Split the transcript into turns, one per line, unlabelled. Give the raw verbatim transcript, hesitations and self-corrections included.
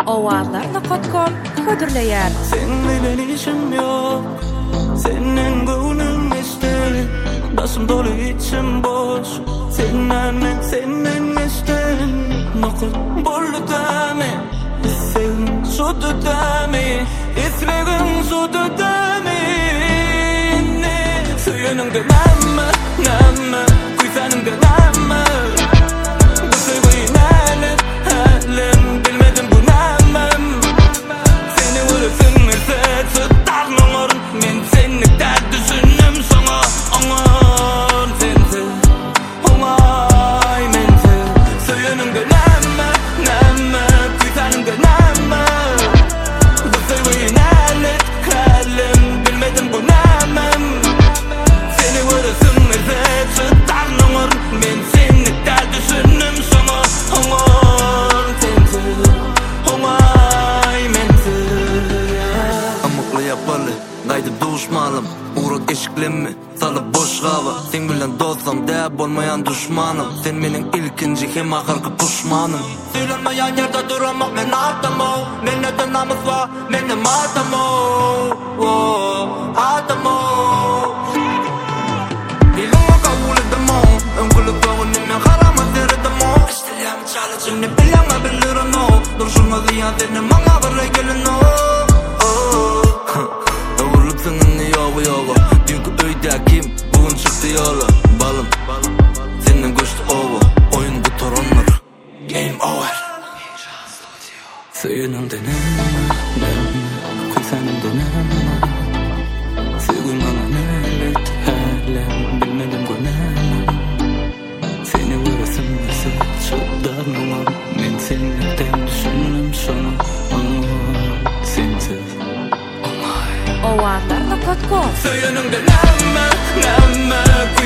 Owalar nokta com ködürleýär.
Sen bilen işim yok, senin gönlün ister. Başım dolu içim boş, seninle senin ister. Nokul bollu dami, sen sudu dami, islegin sudu dami. Ne suyunun da namma, namma, kuysanın da namma. Bu sevgiyi nalet, halim bilmedim bu namam. Seni vurursun nefes, tutarmam orun. Men seni der düşünüm sana, aman sensiz. Onay mensiz, suyunun da namma, namma, kuysanın da namma. Bu sevgiyi nalet, halim bilmedim bu namam. Seni vurursun nefes, tutarmam orun. Men seni der düşünüm sana, aman sensiz. Onay mensiz.
Amokla yapalı, gaydı duşmalım. Uğrak eşiklenme, salıp boş hava. Sen bilen dostum, değer olmayan düşmanım. Sen benim ilkinci hem ahırkı puşmanım. Söylenmeyen yerde duramak men adam o. Menne de namus var, menne madam o. Adam o. Dilime kabul edem o. Önkülü doğun men harama derdim o. İstiliyem çalışım ne bilen bilirim o. Duruşuma ziyan senin bana var gelin o. Öğürlük senin yoğu yoğu. Dünkü öyde kim bugün çıktı yola. Balım senin göçtü ovu. Oyunda toronlar game over.
Suyunun da namma, namma, kuysanın da namma. Sevgin bana nalet, halim bilmedim bu namma. Seni vurasın nasıl çutlarım var. Men senlerden düşünüm sana, aman sensiz.
Owalar nokta com
Suyunun da namma, namma,